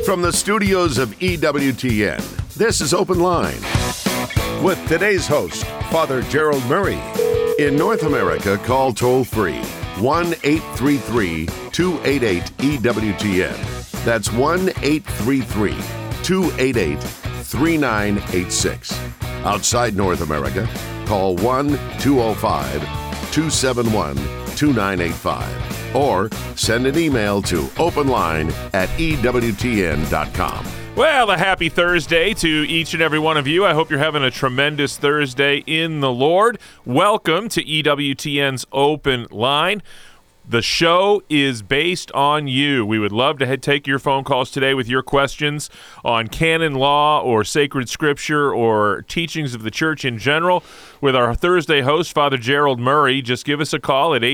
From the studios of EWTN, this is Open Line with today's host, Father Gerald Murray. In North America, call toll-free 1-833-288-EWTN. That's 1-833-288-3986. Outside North America, call 1-205-271-2985. Or send an email to openline@ewtn.com. Well, a happy Thursday to each and every one of you. I hope you're having a tremendous Thursday in the Lord. Welcome to EWTN's Open Line. The show is based on you. We would love to take your phone calls today with your questions on canon law or sacred scripture or teachings of the church in general with our Thursday host, Father Gerald Murray. Just give us a call at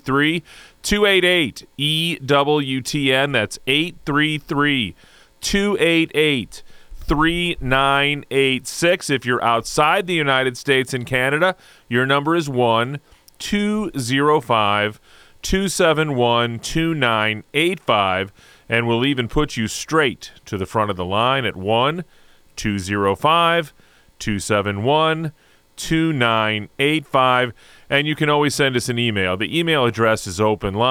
833-288-EWTN. That's 833-288-3986. If you're outside the United States and Canada, your number is 1-205-271-2985, and we'll even put you straight to the front of the line at 1-205-271-2985, and you can always send us an email. The email address is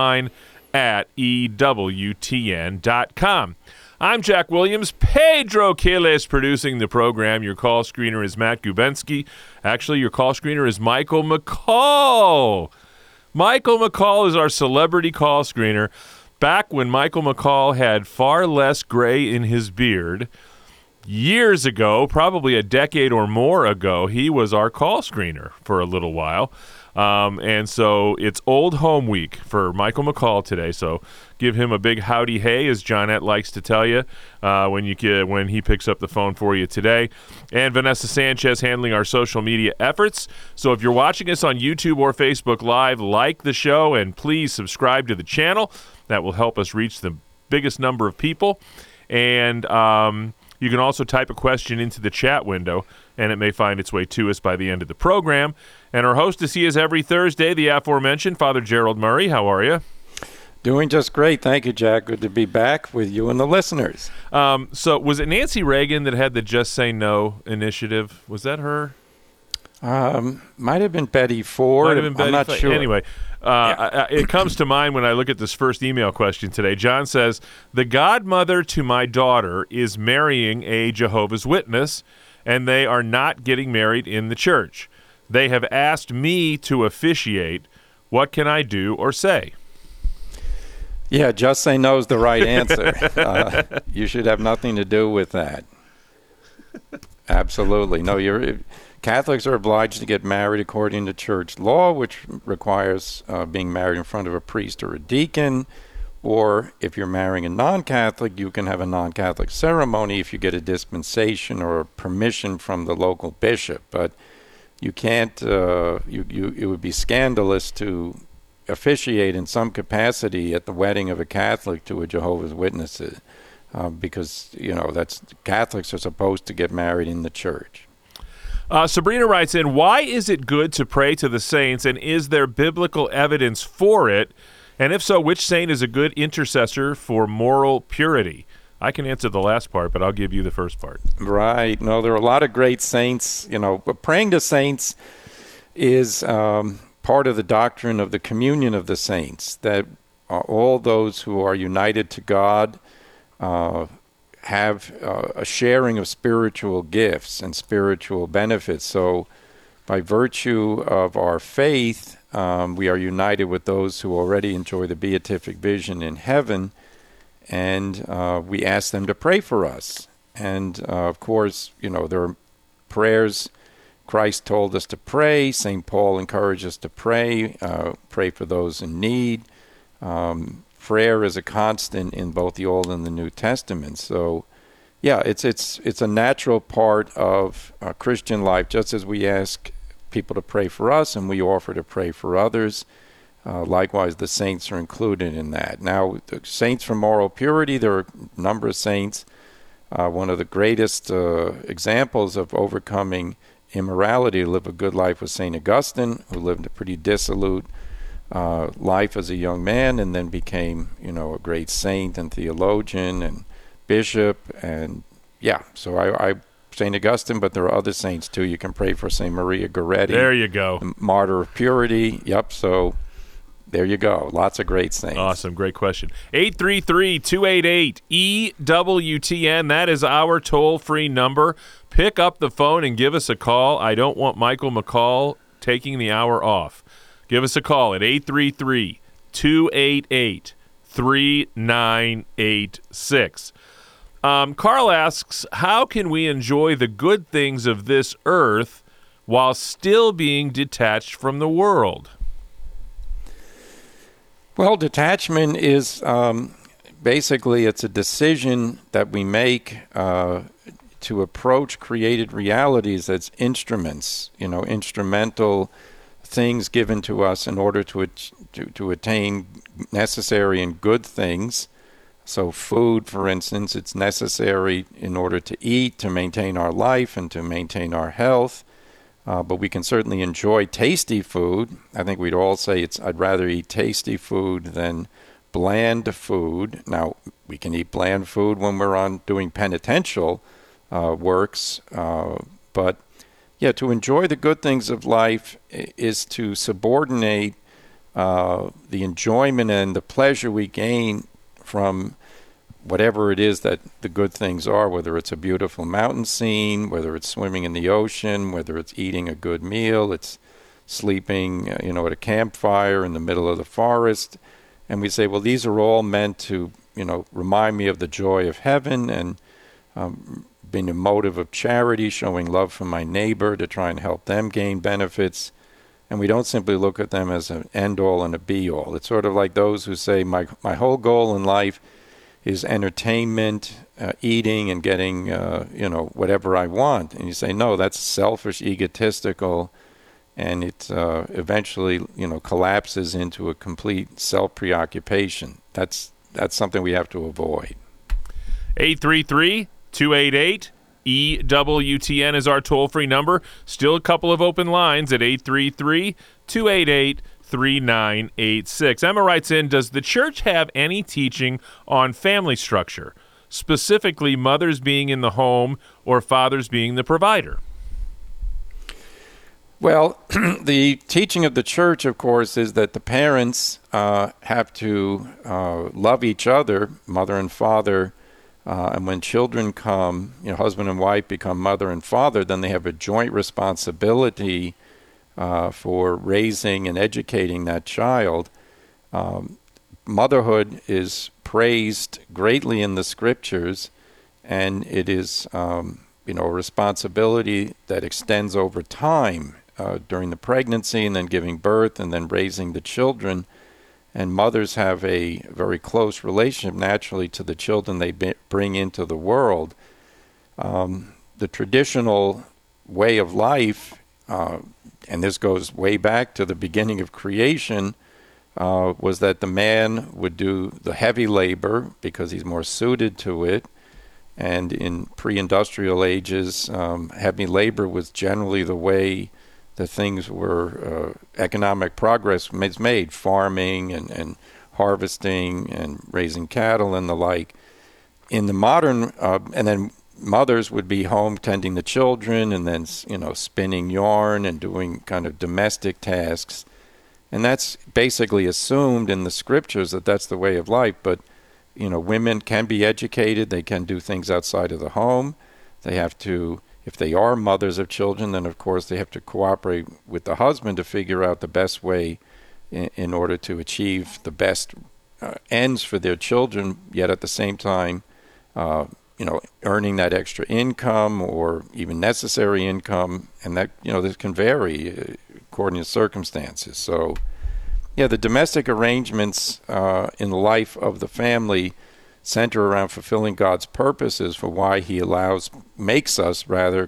openline@ewtn.com. I'm Jack Williams. Pedro Quiles producing the program. Your call screener is Matt Gubensky. Actually, your call screener is Michael McCall. Michael McCall is our celebrity call screener. Back when Michael McCall had far less gray in his beard, years ago, probably a decade or more ago, he was our call screener for a little while. And so it's Old Home Week for Michael McCall today. So give him a big howdy hey, as Johnette likes to tell you when he picks up the phone for you today. And Vanessa Sanchez handling our social media efforts. So if you're watching us on YouTube or Facebook Live, like the show and please subscribe to the channel. That will help us reach the biggest number of people. And you can also type a question into the chat window, and it may find its way to us by the end of the program. And our hostess, he is every Thursday, the aforementioned Father Gerald Murray. How are you? Doing just great. Thank you, Jack. Good to be back with you and the listeners. So was it Nancy Reagan that had the Just Say No initiative? Was that her? Might have been Betty Ford. I'm not sure. Anyway, it comes to mind when I look at this first email question today. John says, the godmother to my daughter is marrying a Jehovah's Witness, and they are not getting married in the church. They have asked me to officiate. What can I do or say? Yeah, just say no is the right answer. You should have nothing to do with that. Absolutely. No, Catholics are obliged to get married according to church law, which requires being married in front of a priest or a deacon. Or if you're marrying a non-Catholic, you can have a non-Catholic ceremony if you get a dispensation or permission from the local bishop. But you can't, it would be scandalous to officiate in some capacity at the wedding of a Catholic to a Jehovah's Witness, because, Catholics are supposed to get married in the church. Sabrina writes in, why is it good to pray to the saints, and is there biblical evidence for it? And if so, which saint is a good intercessor for moral purity? I can answer the last part, but I'll give you the first part. Right. No, there are a lot of great saints. But praying to saints is part of the doctrine of the communion of the saints, that all those who are united to God have a sharing of spiritual gifts and spiritual benefits. So by virtue of our faith, we are united with those who already enjoy the beatific vision in heaven, and we ask them to pray for us. And of course, there are prayers Christ told us to pray. St. Paul encouraged us to pray for those in need. Prayer is a constant in both the Old and the New Testament. So, yeah, it's a natural part of Christian life, just as we ask people to pray for us and we offer to pray for others. Likewise, the saints are included in that. Now, the saints for moral purity, there are a number of saints. One of the greatest examples of overcoming immorality to live a good life was St. Augustine, who lived a pretty dissolute life as a young man and then became, a great saint and theologian and bishop, and so I St. Augustine, but there are other saints too. You can pray for St. Maria Goretti. There you go. The martyr of purity. Yep. So there you go. Lots of great saints. Awesome. Great question. 833-288-EWTN. That is our toll-free number. Pick up the phone and give us a call. I don't want Michael McCall taking the hour off. Give us a call at 833-288-3986. Carl asks, how can we enjoy the good things of this earth while still being detached from the world? Well, detachment is basically it's a decision that we make to approach created realities as instruments, instrumental things given to us in order to attain necessary and good things. So food, for instance, it's necessary in order to eat, to maintain our life and to maintain our health. But we can certainly enjoy tasty food. I think we'd all say I'd rather eat tasty food than bland food. Now, we can eat bland food when we're doing penitential works. But to enjoy the good things of life is to subordinate the enjoyment and the pleasure we gain from whatever it is that the good things are, whether it's a beautiful mountain scene, whether it's swimming in the ocean, whether it's eating a good meal, it's sleeping, at a campfire in the middle of the forest. And we say, well, these are all meant to, remind me of the joy of heaven and being a motive of charity, showing love for my neighbor to try and help them gain benefits. And we don't simply look at them as an end-all and a be-all. It's sort of like those who say, my whole goal in life is entertainment, eating, and getting, whatever I want. And you say, no, that's selfish, egotistical, and it eventually, collapses into a complete self-preoccupation. That's something we have to avoid. 833-288-EWTN is our toll-free number. Still a couple of open lines at 833-288-3986. Emma writes in, does the church have any teaching on family structure, specifically mothers being in the home or fathers being the provider? Well, the teaching of the church, of course, is that the parents have to love each other, mother and father, and when children come, husband and wife become mother and father, then they have a joint responsibility for raising and educating that child. Motherhood is praised greatly in the scriptures, and it is, a responsibility that extends over time during the pregnancy and then giving birth and then raising the children. And mothers have a very close relationship naturally to the children they bring into the world. The traditional way of life, and this goes way back to the beginning of creation, was that the man would do the heavy labor because he's more suited to it. And in pre-industrial ages, heavy labor was generally the way that things were, economic progress was made, farming and harvesting and raising cattle and the like. In the modern, and then mothers would be home tending the children and then, spinning yarn and doing kind of domestic tasks. And that's basically assumed in the scriptures that that's the way of life. But, women can be educated. They can do things outside of the home. They have to, if they are mothers of children, then of course they have to cooperate with the husband to figure out the best way in order to achieve the best ends for their children, yet at the same time, earning that extra income or even necessary income. And that, this can vary according to circumstances. So, the domestic arrangements in the life of the family center around fulfilling God's purposes for why He makes us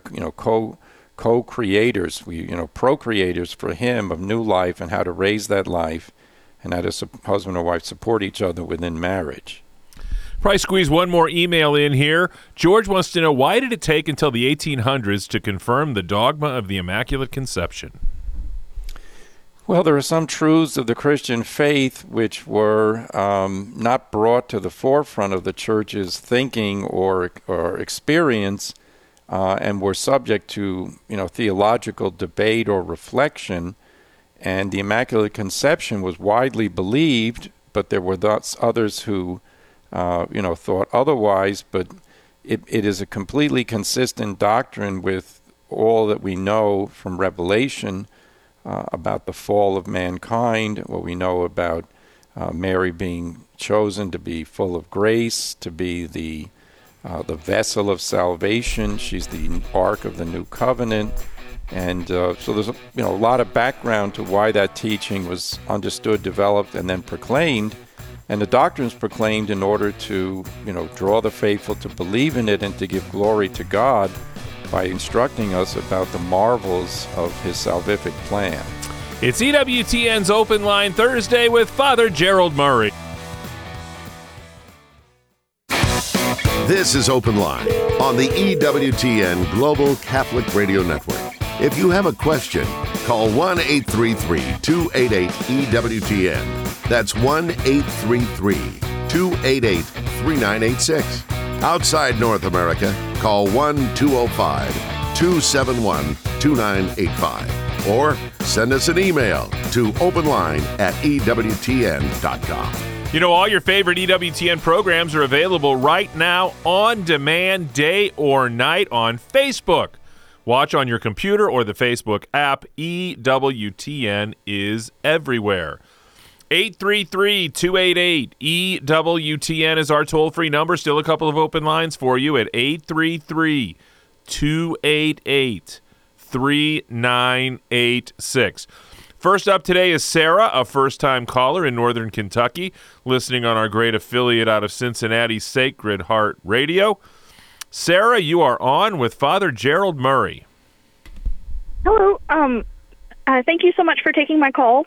co-creators, procreators for Him of new life and how to raise that life and how to husband and wife support each other within marriage. Probably squeeze one more email in here. George wants to know, why did it take until the 1800s to confirm the dogma of the Immaculate Conception? Well, there are some truths of the Christian faith which were not brought to the forefront of the church's thinking or experience, and were subject to, theological debate or reflection. And the Immaculate Conception was widely believed, but there were thus others who, thought otherwise. But it is a completely consistent doctrine with all that we know from Revelation about the fall of mankind, what we know about Mary being chosen to be full of grace, to be the vessel of salvation. She's the ark of the new covenant. And so there's a lot of background to why that teaching was understood, developed, and then proclaimed. And the doctrine's proclaimed in order to, draw the faithful to believe in it and to give glory to God by instructing us about the marvels of his salvific plan. It's EWTN's Open Line Thursday with Father Gerald Murray. This is Open Line on the EWTN Global Catholic Radio Network. If you have a question, call 1-833-288-EWTN. That's 1-833-288-3986. Outside North America, call 1-205-271-2985. Or send us an email to openline@EWTN.com. All your favorite EWTN programs are available right now on demand, day or night, on Facebook. Watch on your computer or the Facebook app. EWTN is everywhere. 833-288-EWTN is our toll-free number. Still a couple of open lines for you at 833-288-3986. First up today is Sarah, a first-time caller in Northern Kentucky, listening on our great affiliate out of Cincinnati, Sacred Heart Radio. Sarah, you are on with Father Gerald Murray. Hello. Thank you so much for taking my call.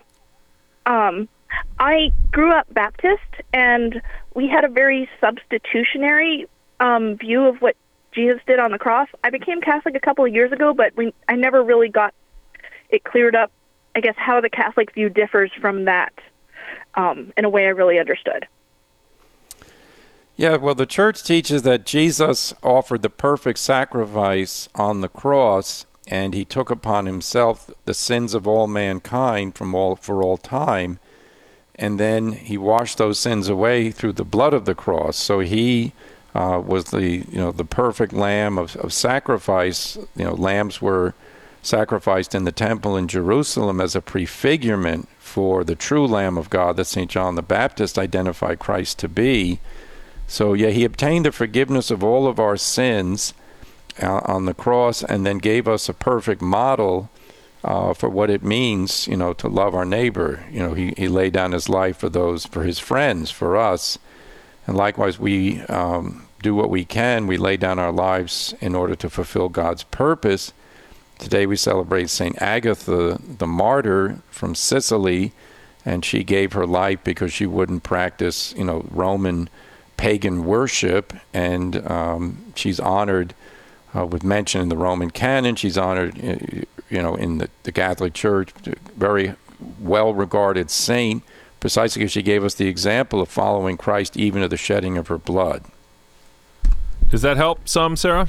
I grew up Baptist, and we had a very substitutionary view of what Jesus did on the cross. I became Catholic a couple of years ago, but I never really got it cleared up, I guess, how the Catholic view differs from that in a way I really understood. Yeah, well, the Church teaches that Jesus offered the perfect sacrifice on the cross, and he took upon himself the sins of all mankind for all time, and then he washed those sins away through the blood of the cross. So he was the perfect lamb of sacrifice. Lambs were sacrificed in the temple in Jerusalem as a prefigurement for the true Lamb of God that St. John the Baptist identified Christ to be. So, he obtained the forgiveness of all of our sins on the cross, and then gave us a perfect model for what it means, to love our neighbor. He laid down his life for his friends, for us. And likewise, we do what we can. We lay down our lives in order to fulfill God's purpose. Today we celebrate St. Agatha, the martyr from Sicily, and she gave her life because she wouldn't practice, Roman pagan worship, and she's honored with mention in the Roman canon. She's honored, in the Catholic Church, very well-regarded saint, precisely because she gave us the example of following Christ even to the shedding of her blood. Does that help some, Sarah?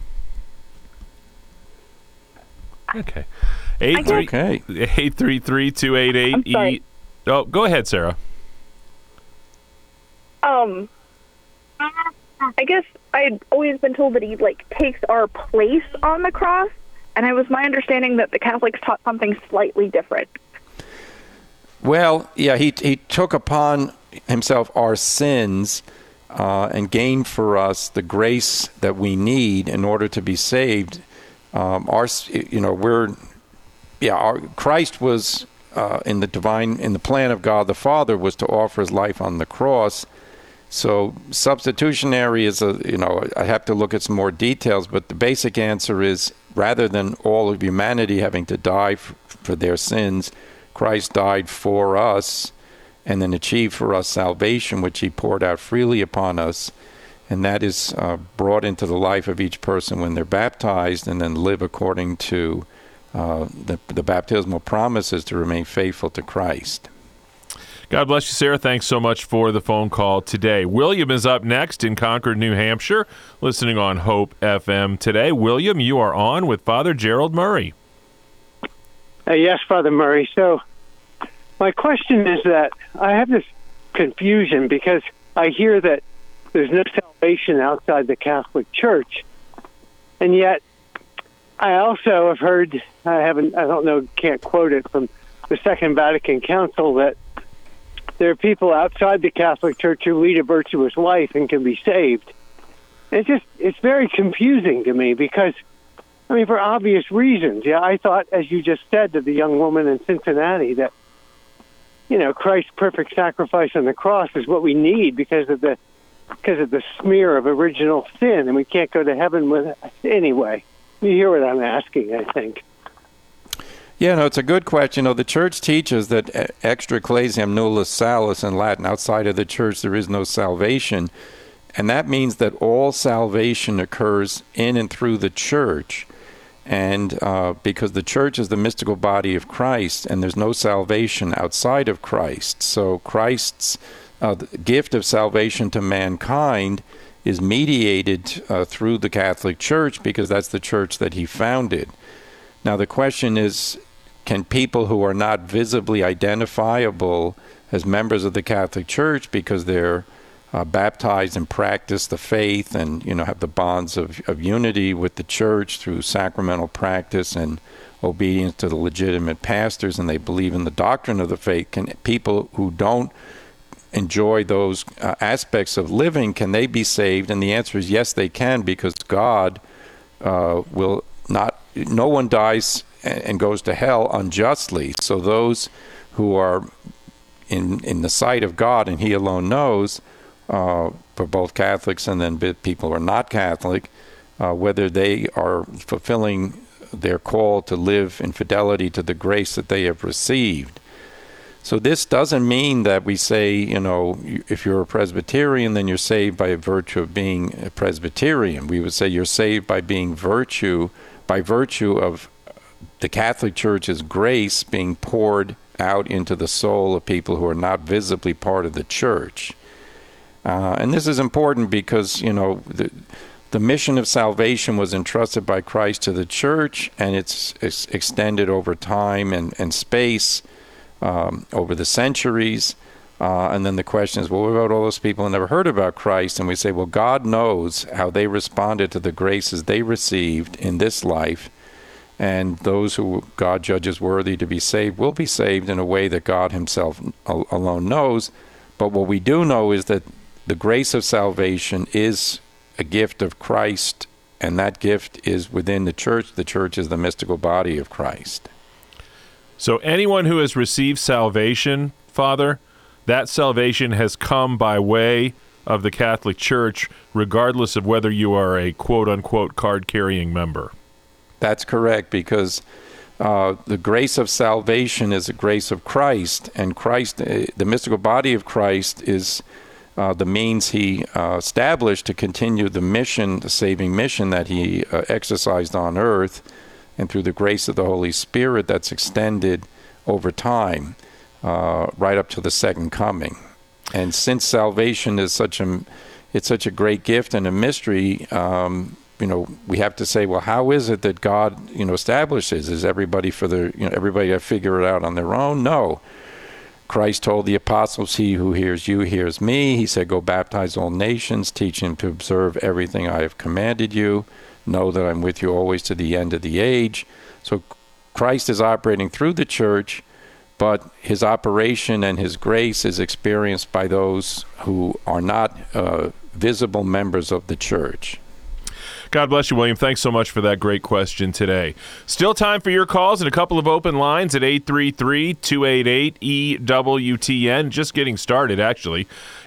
Okay. 833-288-E. Oh, go ahead, Sarah. I guess I'd always been told that he takes our place on the cross, and it was my understanding that the Catholics taught something slightly different. Well, he took upon himself our sins and gained for us the grace that we need in order to be saved. Christ was in the plan of God the Father was to offer his life on the cross. So substitutionary is I have to look at some more details, but the basic answer is, rather than all of humanity having to die for their sins, Christ died for us and then achieved for us salvation, which he poured out freely upon us. And that is brought into the life of each person when they're baptized, and then live according to the baptismal promise is to remain faithful to Christ. God bless you, Sarah. Thanks so much for the phone call today. William is up next in Concord, New Hampshire, listening on Hope FM today. William, you are on with Father Gerald Murray. Yes, Father Murray. So my question is that I have this confusion because I hear that there's no salvation outside the Catholic Church. And yet I also have heard, can't quote it, from the Second Vatican Council that there are people outside the Catholic Church who lead a virtuous life and can be saved. It's very confusing to me because, for obvious reasons. Yeah, I thought, as you just said to the young woman in Cincinnati, that, Christ's perfect sacrifice on the cross is what we need because of the smear of original sin, and we can't go to heaven with it anyway. You hear what I'm asking, I think. Yeah, no, it's a good question. The Church teaches that extra ecclesiam nullus salus in Latin. Outside of the Church, there is no salvation. And that means that all salvation occurs in and through the Church. And because the Church is the mystical body of Christ, and there's no salvation outside of Christ. So Christ's gift of salvation to mankind is mediated through the Catholic Church because that's the Church that he founded. Now the question is, can people who are not visibly identifiable as members of the Catholic Church because they're baptized and practice the faith and have the bonds of unity with the Church through sacramental practice and obedience to the legitimate pastors, and they believe in the doctrine of the faith, can people who don't enjoy those aspects of living, can they be saved? And the answer is yes, they can, because God will not, no one dies and goes to hell unjustly. So those who are in the sight of God, and he alone knows, for both Catholics and then people who are not Catholic, whether they are fulfilling their call to live in fidelity to the grace that they have received. So this doesn't mean that we say, if you're a Presbyterian, then you're saved by virtue of being a Presbyterian. We would say you're saved by virtue of the Catholic Church's grace being poured out into the soul of people who are not visibly part of the Church. And this is important because, the mission of salvation was entrusted by Christ to the Church, and it's extended over time and space, over the centuries. And then the question is, well, what about all those people who never heard about Christ? And we say, well, God knows how they responded to the graces they received in this life. And those who God judges worthy to be saved will be saved in a way that God himself alone knows. But what we do know is that the grace of salvation is a gift of Christ, and that gift is within the Church. The Church is the mystical body of Christ. So anyone who has received salvation, Father, that salvation has come by way of the Catholic Church, regardless of whether you are a quote-unquote card-carrying member. That's correct, because the grace of salvation is a grace of Christ, and Christ, the mystical body of Christ, is the means he established to continue the mission, the saving mission that he exercised on earth, and through the grace of the Holy Spirit that's extended over time, right up to the second coming. And since salvation is such a great gift and a mystery, we have to say, well, how is it that God, establishes? Is everybody everybody to figure it out on their own? No. Christ told the apostles, he who hears you hears me. He said, go baptize all nations, teach them to observe everything I have commanded you. Know that I'm with you always to the end of the age. So Christ is operating through the Church, but his operation and his grace is experienced by those who are not visible members of the Church. God bless you, William. Thanks so much for that great question today. Still time for your calls and a couple of open lines at 833-288-EWTN. Just getting started, actually.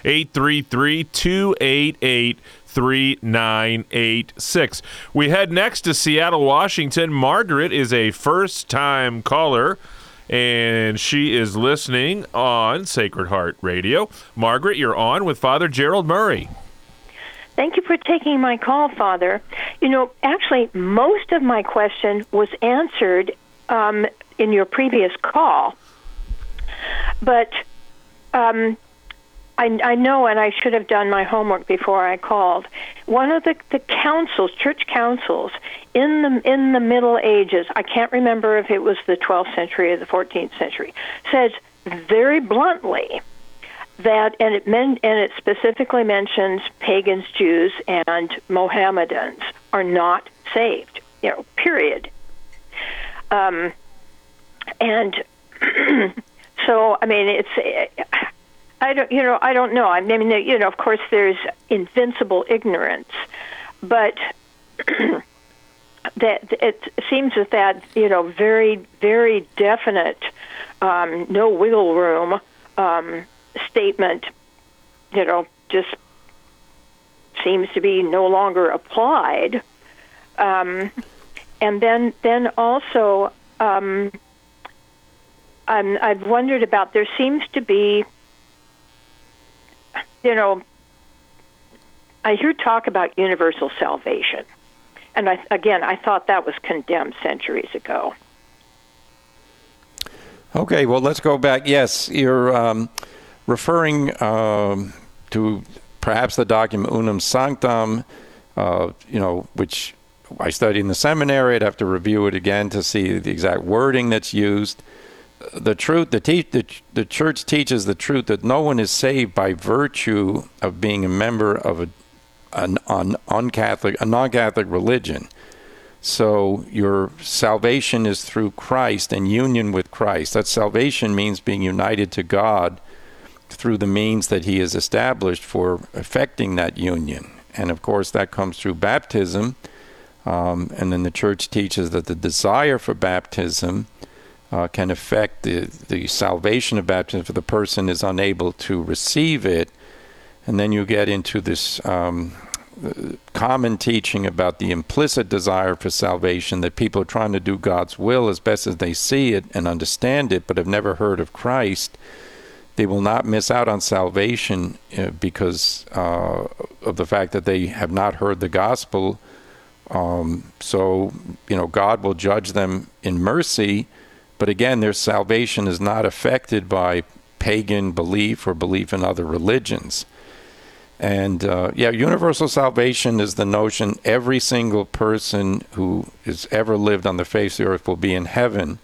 833-288-3986. We head next to Seattle, Washington. Margaret is a first-time caller, and she is listening on Sacred Heart Radio. Margaret, you're on with Father Gerald Murray. Thank you for taking my call, Father. Actually, most of my question was answered in your previous call, but I know, and I should have done my homework before I called. One of the councils, church councils, in the Middle Ages, I can't remember if it was the 12th century or the 14th century, says very bluntly that, and it specifically mentions pagans, Jews, and Mohammedans are not saved. Period. And so, I mean, I don't know. I mean, of course, there's invincible ignorance, but that it seems that very, very definite, no wiggle room statement, just seems to be no longer applied. And then also, I've wondered about, there seems to be, I hear talk about universal salvation. And I thought that was condemned centuries ago. Okay, well, let's go back. Yes, you're referring to perhaps the document Unum Sanctam, which I studied in the seminary. I'd have to review it again to see the exact wording that's used. The truth, the church teaches the truth that no one is saved by virtue of being a member of a non-Catholic religion. So your salvation is through Christ and union with Christ. That salvation means being united to God through the means that he has established for effecting that union. And of course, that comes through baptism. And then the church teaches that the desire for baptism can affect the salvation of baptism if the person is unable to receive it. And then you get into this common teaching about the implicit desire for salvation, that people are trying to do God's will as best as they see it and understand it, but have never heard of Christ. They will not miss out on salvation because of the fact that they have not heard the gospel. So, God will judge them in mercy. But again, their salvation is not affected by pagan belief or belief in other religions. And universal salvation is the notion every single person who has ever lived on the face of the earth will be in heaven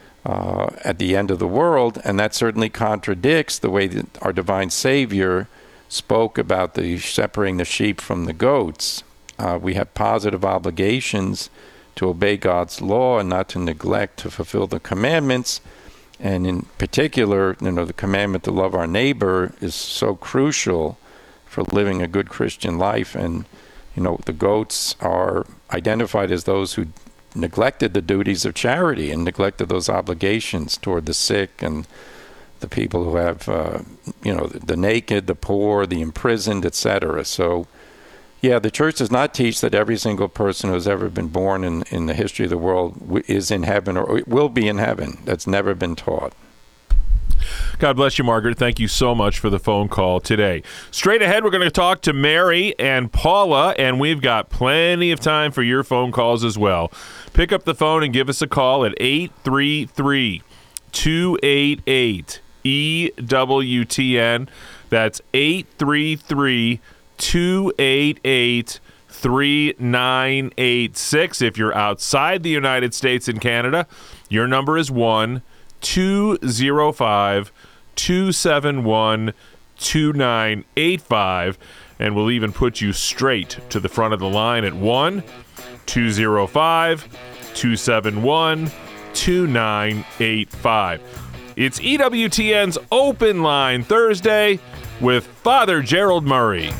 at the end of the world. And that certainly contradicts the way that our divine Savior spoke about the separating the sheep from the goats. We have positive obligations to obey God's law and not to neglect to fulfill the commandments. And in particular, the commandment to love our neighbor is so crucial for living a good Christian life. And, the goats are identified as those who neglected the duties of charity and neglected those obligations toward the sick and the people who have, the naked, the poor, the imprisoned, etc. So, the church does not teach that every single person who has ever been born in the history of the world is in heaven or will be in heaven. That's never been taught. God bless you, Margaret. Thank you so much for the phone call today. Straight ahead, we're going to talk to Mary and Paula, and we've got plenty of time for your phone calls as well. Pick up the phone and give us a call at 833-288-EWTN. That's 833-288-3986. If you're outside the United States and Canada, your number is 1-205-271-2985, and we'll even put you straight to the front of the line at 1-205-271-2985. It's EWTN's Open Line Thursday with Father Gerald Murray.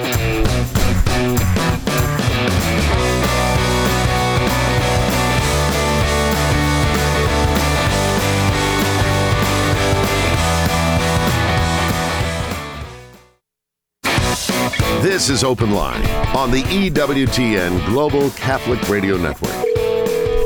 This is Open Line on the EWTN Global Catholic Radio Network.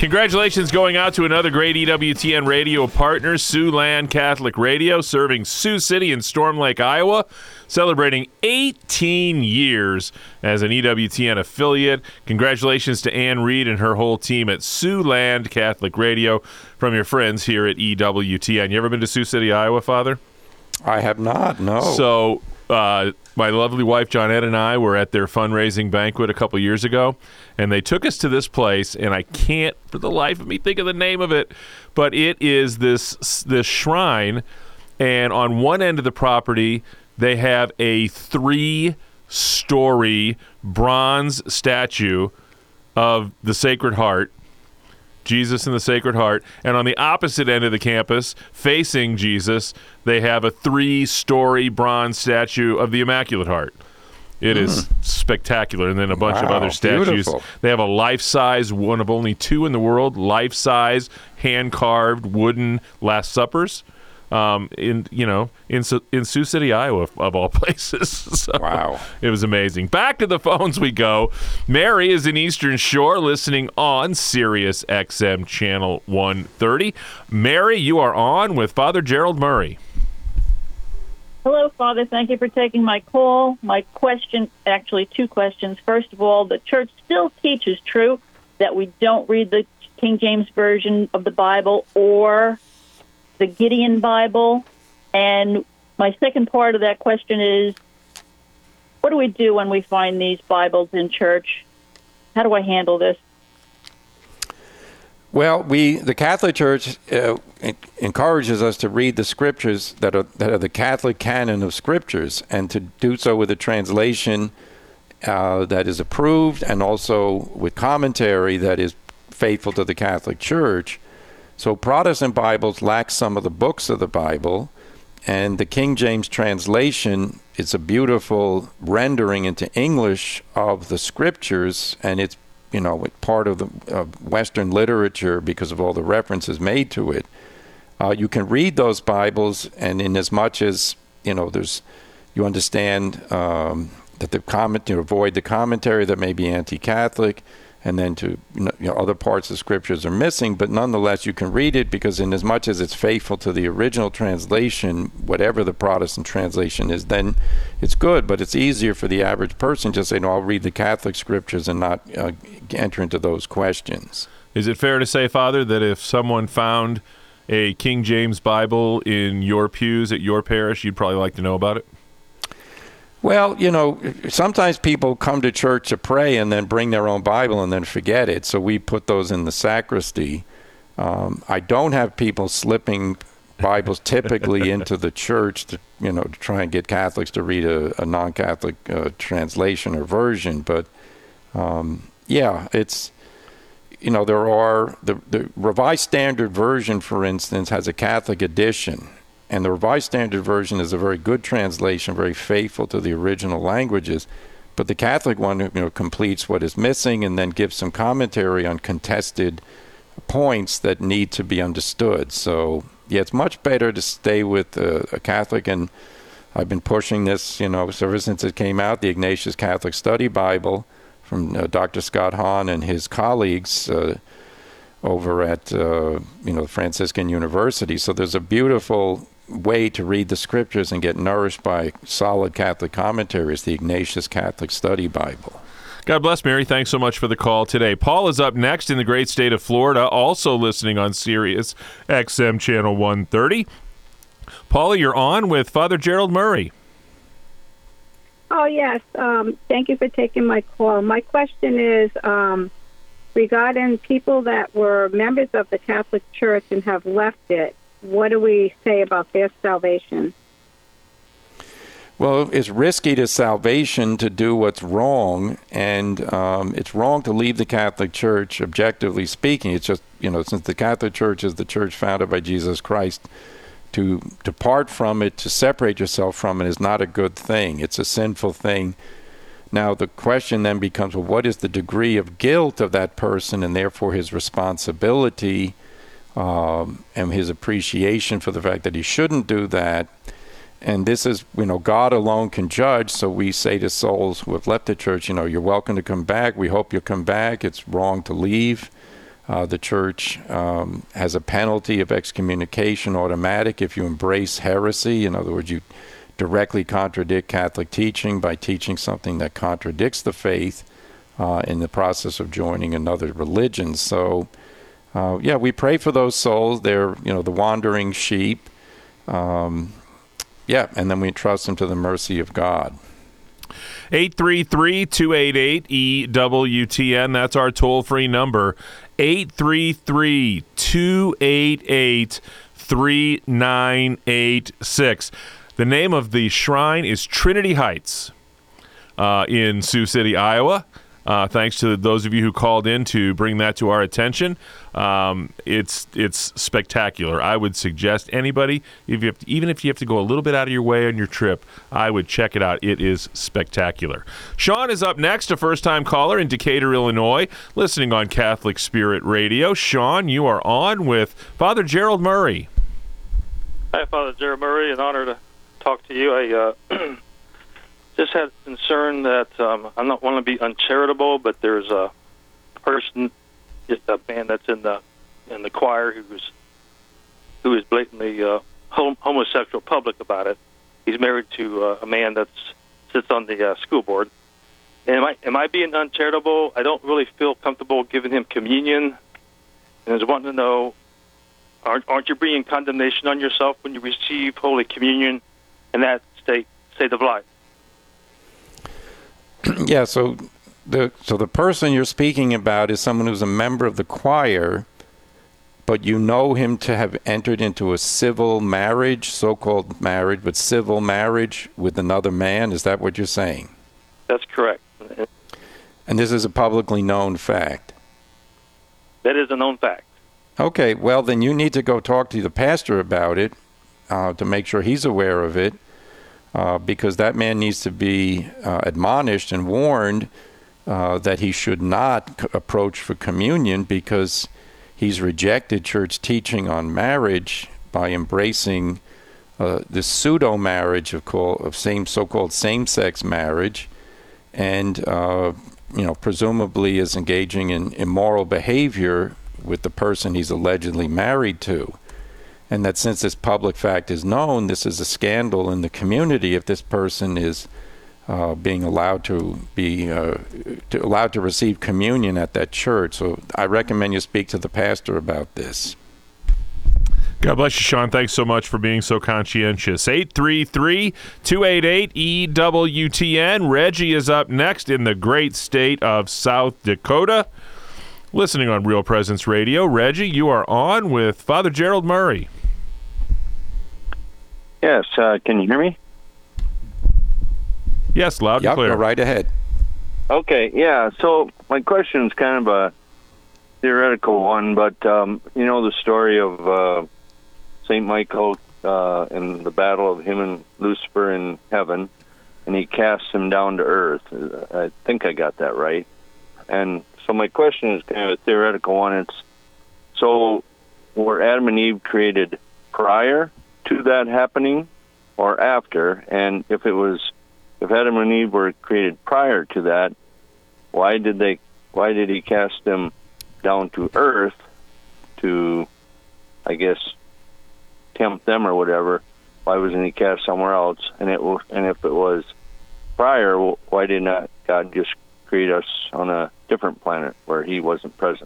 Congratulations going out to another great EWTN radio partner, Siouxland Catholic Radio, serving Sioux City and Storm Lake, Iowa, celebrating 18 years as an EWTN affiliate. Congratulations to Ann Reed and her whole team at Siouxland Catholic Radio from your friends here at EWTN. You ever been to Sioux City, Iowa, Father? I have not, no. So my lovely wife, Johnette, and I were at their fundraising banquet a couple years ago, and they took us to this place, and I can't for the life of me think of the name of it, but it is this shrine, and on one end of the property, they have a 3-story bronze statue of the Sacred Heart, Jesus and the Sacred Heart, and on the opposite end of the campus, facing Jesus, they have a 3-story bronze statue of the Immaculate Heart. It is spectacular, and then a bunch of other statues. Beautiful. They have a life-size, one of only 2 in the world, life-size, hand-carved wooden Last Suppers. In Sioux City, Iowa, of all places. So wow. It was amazing. Back to the phones we go. Mary is in Eastern Shore listening on Sirius XM Channel 130. Mary, you are on with Father Gerald Murray. Hello, Father. Thank you for taking my call. My question, actually 2 questions. First of all, the church still teaches true that we don't read the King James Version of the Bible or the Gideon Bible. And my second part of that question is, what do we do when we find these Bibles in church? How do I handle this? Well, the Catholic Church encourages us to read the scriptures that are the Catholic canon of scriptures, and to do so with a translation that is approved, and also with commentary that is faithful to the Catholic Church. So Protestant Bibles lack some of the books of the Bible, and the King James translation is a beautiful rendering into English of the scriptures, and it's part of the Western literature because of all the references made to it. You can read those Bibles, and in as much as you understand that avoid the commentary that may be anti-Catholic, and then other parts of scriptures are missing, but nonetheless you can read it, because in as much as it's faithful to the original translation, whatever the Protestant translation is, then it's good. But it's easier for the average person to say, no, I'll read the Catholic scriptures and not enter into those questions. Is it fair to say, Father, that if someone found a King James Bible in your pews at your parish, you'd probably like to know about it? Well, sometimes people come to church to pray and then bring their own Bible and then forget it. So we put those in the sacristy. I don't have people slipping Bibles typically into the church to try and get Catholics to read a non-Catholic translation or version. But it's there are the Revised Standard Version, for instance, has a Catholic edition. And the Revised Standard Version is a very good translation, very faithful to the original languages. But the Catholic one, completes what is missing and then gives some commentary on contested points that need to be understood. So, yeah, it's much better to stay with a Catholic. And I've been pushing this, ever since it came out, the Ignatius Catholic Study Bible from Dr. Scott Hahn and his colleagues over at, Franciscan University. So there's a beautiful way to read the scriptures and get nourished by solid Catholic commentaries, the Ignatius Catholic Study Bible. God bless, Mary. Thanks so much for the call today. Paul is up next in the great state of Florida, also listening on Sirius XM Channel 130. Paula, you're on with Father Gerald Murray. Oh, yes. Thank you for taking my call. My question is regarding people that were members of the Catholic Church and have left it. What do we say about their salvation? Well, it's risky to salvation to do what's wrong, and it's wrong to leave the Catholic Church, objectively speaking. It's just, since the Catholic Church is the church founded by Jesus Christ, to depart from it, to separate yourself from it, is not a good thing. It's a sinful thing. Now, the question then becomes, well, what is the degree of guilt of that person, and therefore his responsibility and his appreciation for the fact that he shouldn't do that? And this is, God alone can judge. So we say to souls who have left the church, you're welcome to come back. We hope you'll come back. It's wrong to leave. The church has a penalty of excommunication automatic if you embrace heresy. In other words, you directly contradict Catholic teaching by teaching something that contradicts the faith in the process of joining another religion. So, we pray for those souls. They're, the wandering sheep. And then we trust them to the mercy of God. 833-288-EWTN. That's our toll-free number. 833-288-3986. The name of the shrine is Trinity Heights in Sioux City, Iowa. Thanks to those of you who called in to bring that to our attention. It's spectacular. I would suggest anybody, even if you have to go a little bit out of your way on your trip, I would check it out. It is spectacular. Sean is up next, a first-time caller in Decatur, Illinois, listening on Catholic Spirit Radio. Sean, you are on with Father Gerald Murray. Hi, Father Gerald Murray. An honor to talk to you. I just had concern that I don't want to be uncharitable, but there's a person, just a man that's in the choir who is blatantly homosexual public about it. He's married to a man that sits on the school board. And am I being uncharitable? I don't really feel comfortable giving him communion, and I was wanting to know, aren't you bringing condemnation on yourself when you receive Holy Communion in that state of life? Yeah, so the person you're speaking about is someone who's a member of the choir, but you know him to have entered into a civil marriage, so-called marriage, but civil marriage with another man. Is that what you're saying? That's correct. And this is a publicly known fact? That is a known fact. Okay, well, then you need to go talk to the pastor about it to make sure he's aware of it. Because that man needs to be admonished and warned that he should not approach for communion because he's rejected church teaching on marriage by embracing this pseudo-marriage of so-called same-sex marriage, and presumably is engaging in immoral behavior with the person he's allegedly married to. And that since this public fact is known, this is a scandal in the community if this person is being allowed to receive communion at that church. So I recommend you speak to the pastor about this. God bless you, Sean. Thanks so much for being so conscientious. 833-288-EWTN. Reggie is up next in the great state of South Dakota, listening on Real Presence Radio. Reggie, you are on with Father Gerald Murray. Yes, can you hear me? Yes, loud and clear. Go right ahead. Okay, yeah, so my question is kind of a theoretical one, but the story of St. Michael and the battle of him and Lucifer in heaven, and he casts him down to earth. I think I got that right. And so my question is kind of a theoretical one. It's, so were Adam and Eve created prior to that happening or after? And if Adam and Eve were created prior to that, why did he cast them down to earth to, I guess, tempt them or whatever? Why wasn't he cast somewhere else? And if it was prior, why did not God just create us on a different planet where he wasn't present?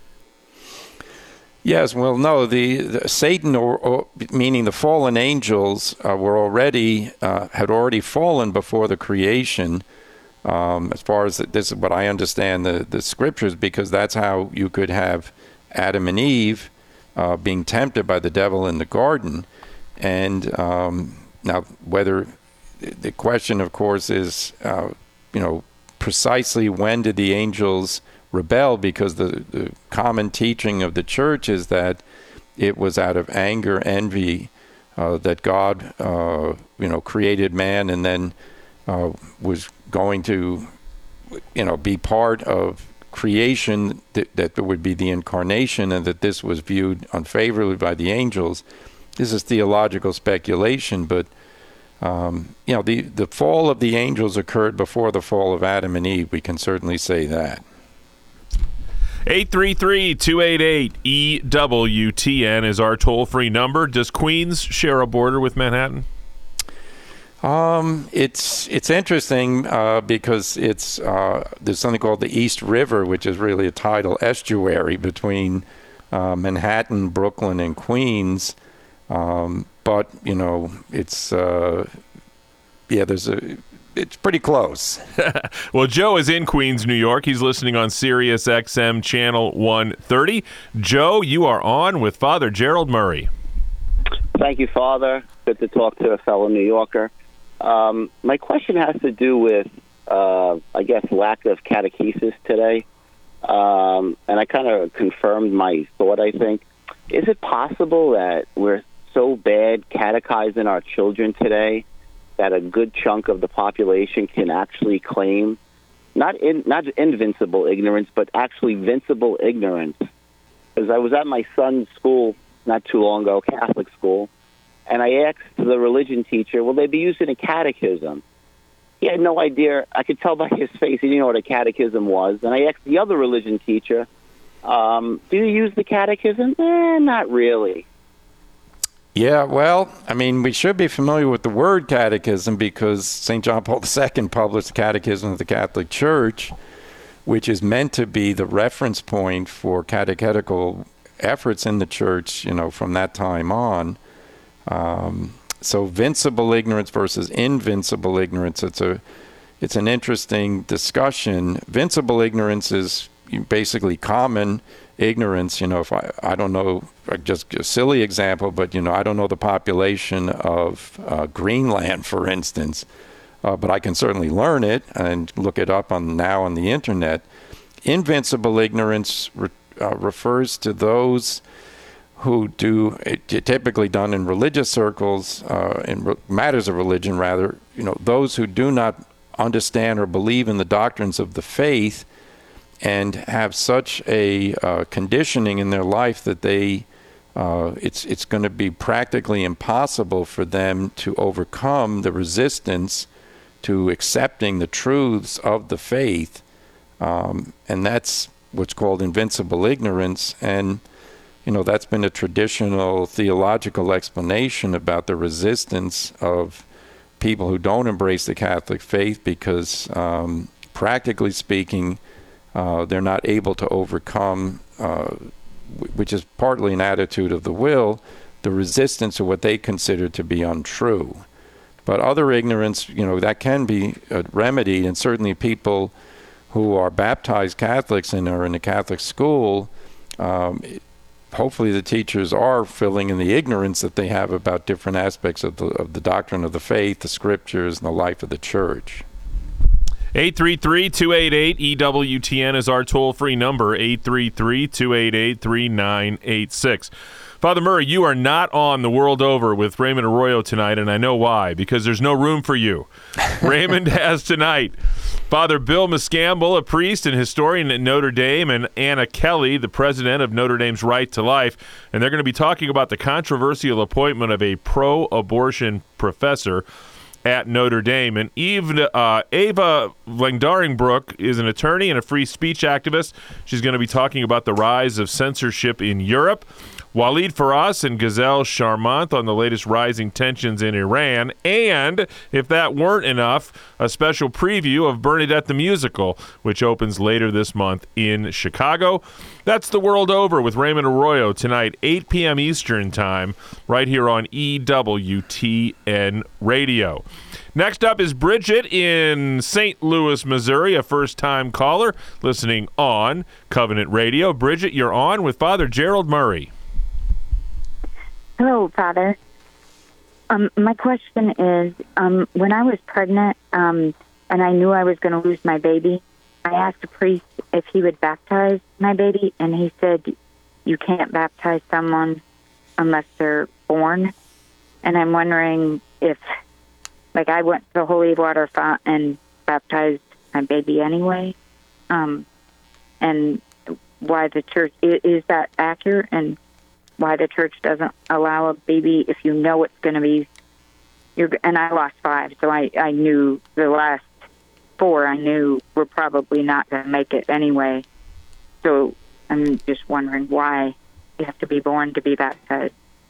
Yes, well, no, the Satan, or meaning the fallen angels, had already fallen before the creation. As far as this is what I understand the scriptures, because that's how you could have Adam and Eve being tempted by the devil in the garden. And now, whether the question, of course, is precisely when did the angels rebel, because the common teaching of the church is that it was out of anger, envy, that God, created man and then was going to, be part of creation, that there would be the incarnation, and that this was viewed unfavorably by the angels. This is theological speculation, but the fall of the angels occurred before the fall of Adam and Eve. We can certainly say that. 833-288-EWTN is our toll-free number. Does Queens share a border with Manhattan? It's interesting because it's there's something called the East River, which is really a tidal estuary between Manhattan, Brooklyn, and Queens. But it's it's pretty close. Well, Joe is in Queens, New York. He's listening on Sirius XM Channel 130. Joe, you are on with Father Gerald Murray. Thank you, Father. Good to talk to a fellow New Yorker. My question has to do with, I guess, lack of catechesis today. And I kind of confirmed my thought, I think. Is it possible that we're so bad catechizing our children today that a good chunk of the population can actually claim not invincible ignorance, but actually vincible ignorance? Because I was at my son's school not too long ago, Catholic school, and I asked the religion teacher, will they be using a catechism? He had no idea. I could tell by his face he didn't know what a catechism was. And I asked the other religion teacher, do you use the catechism? Not really. Yeah, well, I mean, we should be familiar with the word catechism because St. John Paul II published the Catechism of the Catholic Church, which is meant to be the reference point for catechetical efforts in the church, from that time on. So vincible ignorance versus invincible ignorance, it's an interesting discussion. Vincible ignorance is basically common ignorance. If I don't know, just a silly example, but I don't know the population of Greenland, for instance, but I can certainly learn it and look it up on the internet. Invincible ignorance refers to those who do, typically done in religious circles, in matters of religion rather, those who do not understand or believe in the doctrines of the faith and have such a conditioning in their life that it's going to be practically impossible for them to overcome the resistance to accepting the truths of the faith. And that's what's called invincible ignorance. And that's been a traditional theological explanation about the resistance of people who don't embrace the Catholic faith because, practically speaking, they're not able to overcome, which is partly an attitude of the will, the resistance to what they consider to be untrue. But other ignorance, that can be remedied, and certainly people who are baptized Catholics and are in a Catholic school, hopefully the teachers are filling in the ignorance that they have about different aspects of the doctrine of the faith, the scriptures, and the life of the church. 833-288-EWTN is our toll-free number, 833-288-3986. Father Murray, you are not on The World Over with Raymond Arroyo tonight, and I know why, because there's no room for you. Raymond has tonight Father Bill Muscamble, a priest and historian at Notre Dame, and Anna Kelly, the president of Notre Dame's Right to Life, and they're going to be talking about the controversial appointment of a pro-abortion professor at Notre Dame. And Ava Langdaringbrook is an attorney and a free speech activist. She's going to be talking about the rise of censorship in Europe. Walid Faras and Gazelle Charmant on the latest rising tensions in Iran. And, if that weren't enough, a special preview of Bernadette the Musical, which opens later this month in Chicago. That's The World Over with Raymond Arroyo tonight, 8 p.m. Eastern Time, right here on EWTN Radio. Next up is Bridget in St. Louis, Missouri, a first-time caller listening on Covenant Radio. Bridget, you're on with Father Gerald Murray. Hello, Father. My question is, when I was pregnant and I knew I was going to lose my baby, I asked a priest if he would baptize my baby, and he said, you can't baptize someone unless they're born. And I'm wondering if, I went to the holy water font and baptized my baby anyway, and why the church, is that accurate? And why the church doesn't allow a baby if you know it's going to be, and I lost 5, so I knew the last 4 I knew were probably not going to make it anyway. So I'm just wondering why you have to be born to be baptized.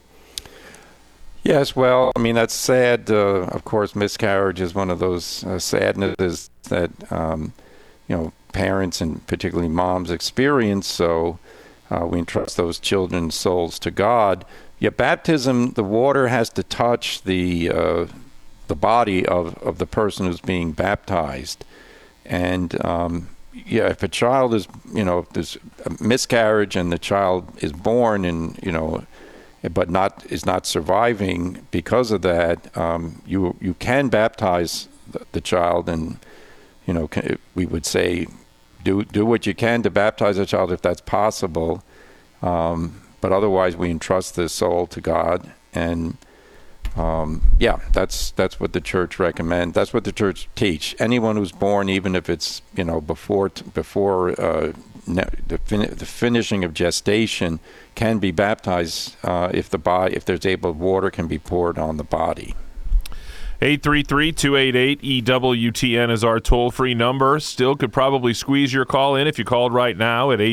Yes, well, I mean, that's sad. Of course, miscarriage is one of those sadnesses that, parents and particularly moms experience. So we entrust those children's souls to God. Yet baptism, the water has to touch the body of the person who's being baptized. And, if a child is, if there's a miscarriage and the child is born and, but is not surviving because of that, you can baptize the child, and we would say do what you can to baptize a child if that's possible, but otherwise we entrust the soul to God, and that's what the church recommends. That's what the church teach. Anyone who's born, even if it's before the finishing of gestation, can be baptized if there's water can be poured on the body. 833-288-EWTN is our toll-free number. Still could probably squeeze your call in if you called right now at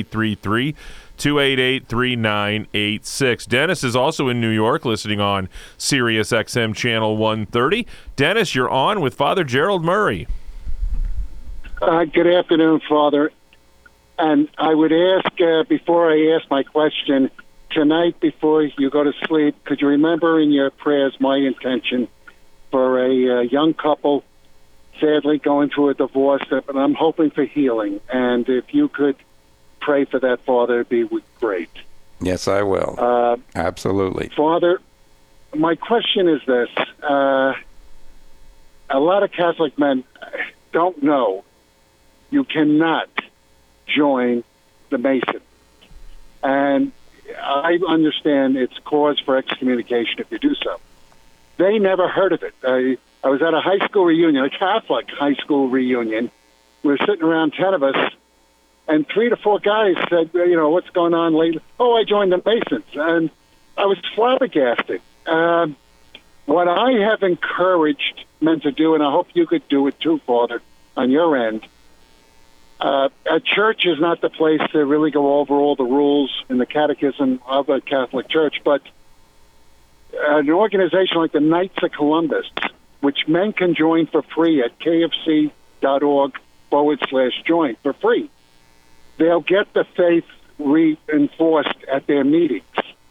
833-288-3986. Dennis is also in New York listening on Sirius XM Channel 130. Dennis, you're on with Father Gerald Murray. Good afternoon, Father. And I would ask, before I ask my question, tonight before you go to sleep, could you remember in your prayers my intention for a young couple sadly going through a divorce, but I'm hoping for healing. And if you could pray for that, Father, it'd be great. Yes, I will. Absolutely. Father, my question is this. A lot of Catholic men don't know you cannot join the Masons. And I understand it's cause for excommunication if you do so. They never heard of it. I was at a high school reunion, a Catholic high school reunion. We were sitting around 10 of us, and 3 to 4 guys said, what's going on lately? Oh, I joined the Masons. And I was flabbergasted. What I have encouraged men to do, and I hope you could do it too, Father, on your end, a church is not the place to really go over all the rules in the catechism of a Catholic church, but an organization like the Knights of Columbus, which men can join for free at kfc.org/join for free. They'll get the faith reinforced at their meetings.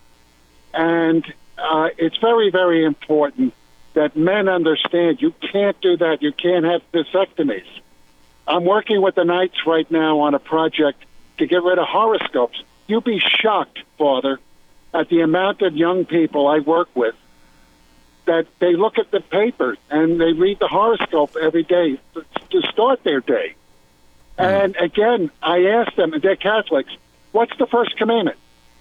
And it's very, very important that men understand you can't do that. You can't have vasectomies. I'm working with the Knights right now on a project to get rid of horoscopes. You'd be shocked, Father, at the amount of young people I work with that they look at the paper and they read the horoscope every day to start their day. And again, I ask them, they're Catholics, what's the first commandment?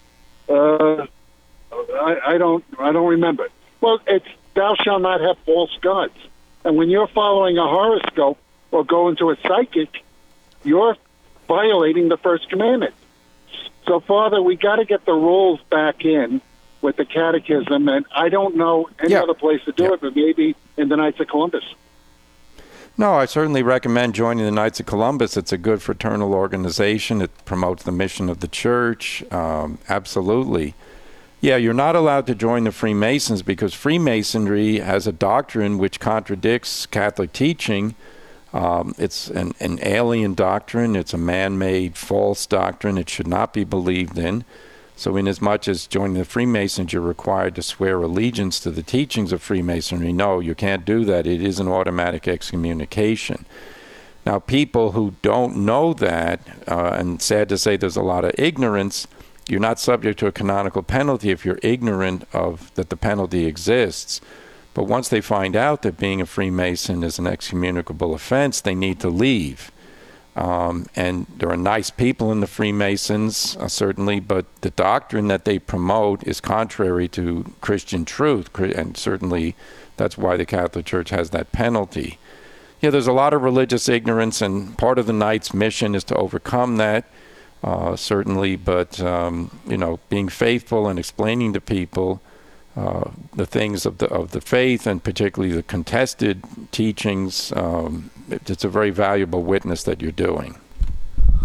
I don't remember. Well, it's thou shalt not have false gods. And when you're following a horoscope or going to a psychic, you're violating the first commandment. So, Father, we got to get the rules back in with the catechism, and I don't know any other place to do it, but maybe in the Knights of Columbus. No, I certainly recommend joining the Knights of Columbus. It's a good fraternal organization. It promotes the mission of the church. Absolutely. Yeah, you're not allowed to join the Freemasons because Freemasonry has a doctrine which contradicts Catholic teaching. It's an alien doctrine. It's a man-made false doctrine. It should not be believed in. So inasmuch as joining the Freemasons, you're required to swear allegiance to the teachings of Freemasonry. No, you can't do that. It is an automatic excommunication. Now, people who don't know that, and sad to say there's a lot of ignorance, you're not subject to a canonical penalty if you're ignorant of that the penalty exists. But once they find out that being a Freemason is an excommunicable offense, they need to leave. And there are nice people in the Freemasons, certainly, but the doctrine that they promote is contrary to Christian truth, and certainly that's why the Catholic Church has that penalty. Yeah, there's a lot of religious ignorance, and part of the Knights' mission is to overcome that, certainly, but, being faithful and explaining to people the things of the faith, and particularly the contested teachings, it's a very valuable witness that you're doing.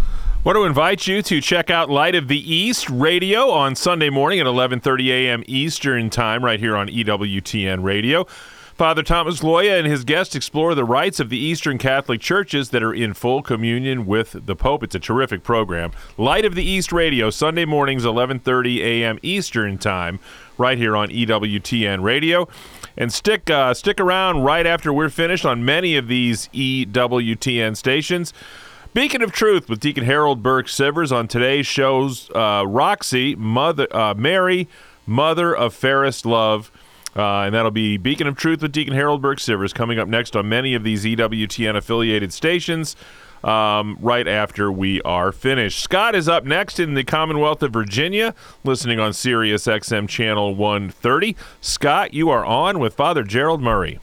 Want to invite you to check out Light of the East Radio on Sunday morning at 11:30 a.m. Eastern Time right here on EWTN Radio. Father Thomas Loya and his guests explore the rites of the Eastern Catholic churches that are in full communion with the Pope. It's a terrific program. Light of the East Radio, Sunday mornings, 11:30 a.m. Eastern Time, right here on EWTN Radio. And stick around right after we're finished on many of these EWTN stations. Beacon of Truth with Deacon Harold Burke Sivers on today's show's Roxy, Mary, Mother of Fairest Love. And that'll be Beacon of Truth with Deacon Harold Burke Sivers coming up next on many of these EWTN-affiliated stations right after we are finished. Scott is up next in the Commonwealth of Virginia, listening on Sirius XM Channel 130. Scott, you are on with Father Gerald Murray.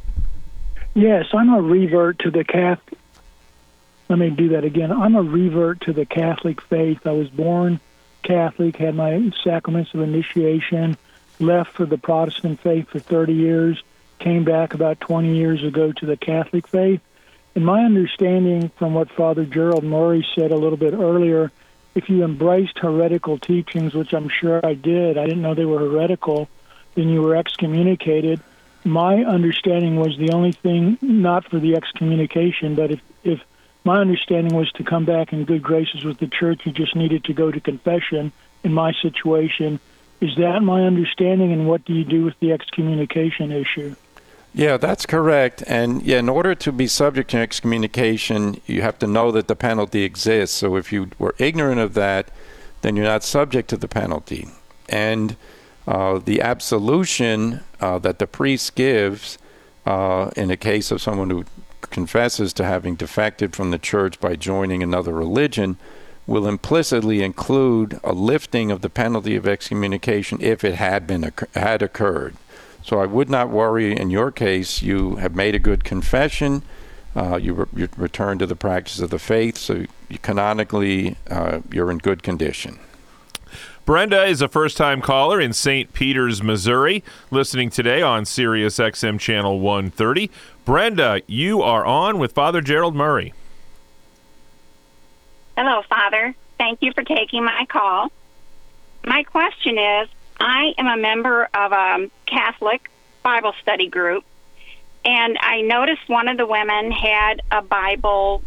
Yes, I'm a revert to the Catholic. Let me do that again. I'm a revert to the Catholic faith. I was born Catholic, had my sacraments of initiation, left for the Protestant faith for 30 years, came back about 20 years ago to the Catholic faith. And my understanding from what Father Gerald Murray said a little bit earlier, if you embraced heretical teachings, which I'm sure I didn't know they were heretical, then you were excommunicated. My understanding was the only thing, not for the excommunication, but if my understanding was to come back in good graces with the church, you just needed to go to confession in my situation. Is that my understanding, and what do you do with the excommunication issue? Yeah, that's correct. And in order to be subject to excommunication, you have to know that the penalty exists. So if you were ignorant of that, then you're not subject to the penalty. And the absolution that the priest gives in the case of someone who confesses to having defected from the church by joining another religion will implicitly include a lifting of the penalty of excommunication if it had occurred. So I would not worry. In your case, you have made a good confession. You return to the practice of the faith, so canonically you're in good condition. Brenda is a first-time caller in St. Peters, Missouri, listening today on Sirius XM Channel 130. Brenda, you are on with Father Gerald Murray. Hello, Father. Thank you for taking my call. My question is, I am a member of a Catholic Bible study group, and I noticed one of the women had a Bible,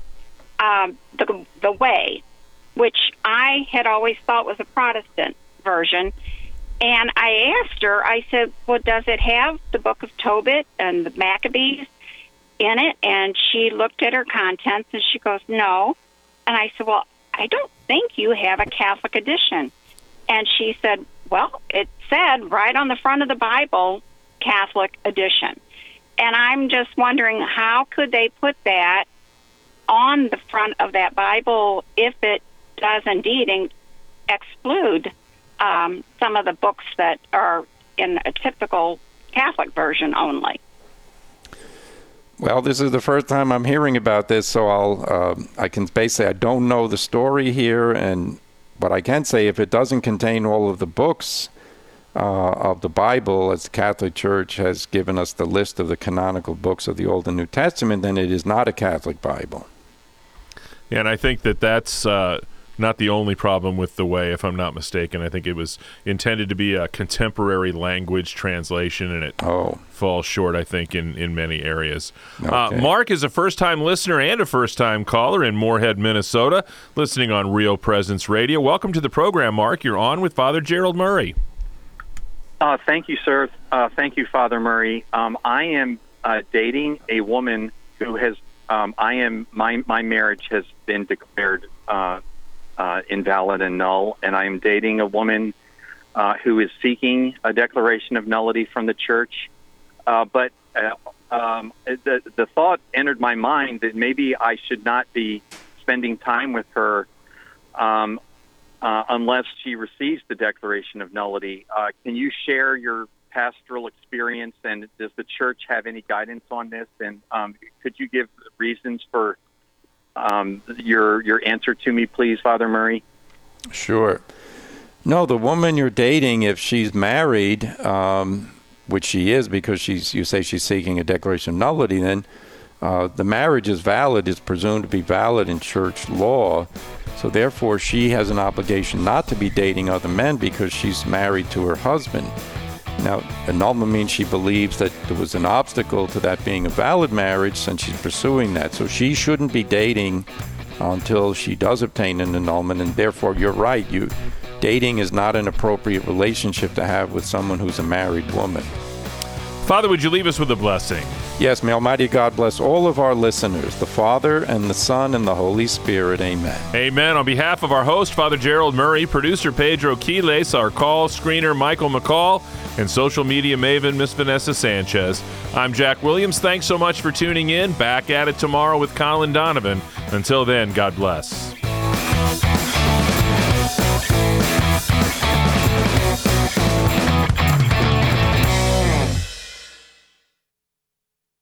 the Way, which I had always thought was a Protestant version. And I asked her, I said, well, does it have the Book of Tobit and the Maccabees in it? And she looked at her contents, and she goes, no. And I said, well, I don't think you have a Catholic edition. And she said, well, it said right on the front of the Bible, Catholic edition. And I'm just wondering, how could they put that on the front of that Bible if it does indeed exclude some of the books that are in a typical Catholic version only? Well, this is the first time I'm hearing about this, so I can basically, I don't know the story here, and but I can say if it doesn't contain all of the books of the Bible, as the Catholic Church has given us the list of the canonical books of the Old and New Testament, then it is not a Catholic Bible. Yeah, and I think that's not the only problem with the Way, if I'm not mistaken. I think it was intended to be a contemporary language translation, and it falls short, I think, in many areas. Okay. Mark is a first-time listener and a first-time caller in Moorhead, Minnesota, listening on Real Presence Radio. Welcome to the program, Mark. You're on with Father Gerald Murray. Thank you, sir. Thank you, Father Murray. I am dating a woman who has, my marriage has been declared invalid and null, and I am dating a woman who is seeking a declaration of nullity from the church. But the thought entered my mind that maybe I should not be spending time with her unless she receives the declaration of nullity. Can you share your pastoral experience, and does the church have any guidance on this? And could you give reasons for your answer to me, please, Father Murray? Sure. No, the woman you're dating, if she's married, which she is because you say she's seeking a declaration of nullity, then the marriage is valid, is presumed to be valid in church law. So therefore, she has an obligation not to be dating other men because she's married to her husband. Now, annulment means she believes that there was an obstacle to that being a valid marriage, and she's pursuing that. So she shouldn't be dating until she does obtain an annulment, and therefore, you're right. Dating is not an appropriate relationship to have with someone who's a married woman. Father, would you leave us with a blessing? Yes, may Almighty God bless all of our listeners, the Father and the Son and the Holy Spirit. Amen. Amen. On behalf of our host, Father Gerald Murray, producer Pedro Quiles, our call screener Michael McCall, and social media maven Miss Vanessa Sanchez, I'm Jack Williams. Thanks so much for tuning in. Back at it tomorrow with Colin Donovan. Until then, God bless.